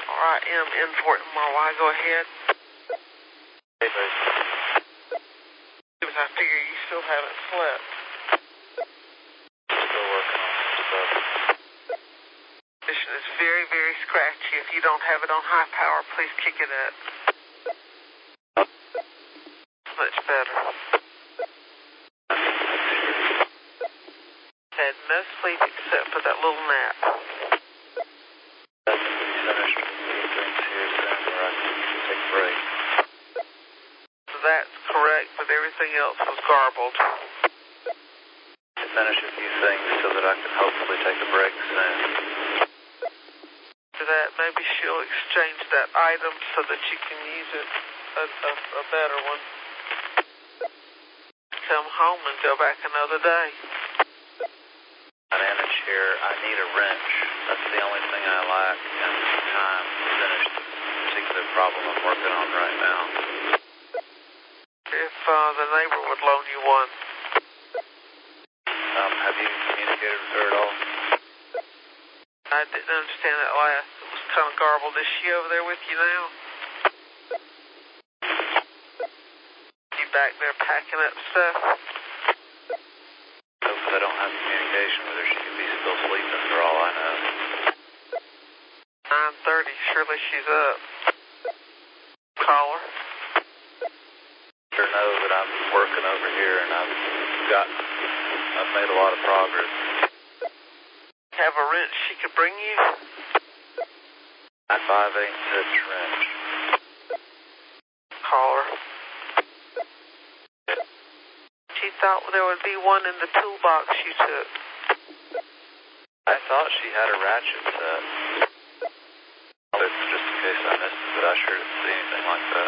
RM in Fort MRY. Go ahead. Hey, babe. Because I figure you still haven't slept. Still working on some stuff. Condition is very, very scratchy. If you don't have it on high power, please kick it up. Much better. Had no sleep except for that little nap. That's to be finished with things here soon where I can take a break. So that's correct, but everything else was garbled. To finish a few things so that I can hopefully take a break soon. For that, maybe she'll exchange that item so that you can use it, a better one. Come home and go back another day. My manage here, I need a wrench. That's the only thing I lack and time to finish the particular problem I'm working on right now. If the neighbor would loan you one. Have you communicated with her at all? I didn't understand that last. It was kind of garbled. Is she over there with you now? You back there packing up stuff? So if I don't have communication with her, she could be still sleeping for all I know. 9:30. Surely she's up. Call her. Let her know that I'm working over here and I've made a lot of progress. Have a wrench she could bring you? A 5/8" wrench. Call her. She thought there would be one in the toolbox you took. I thought she had a ratchet set. It's just in case I missed it, but I sure didn't see anything like that.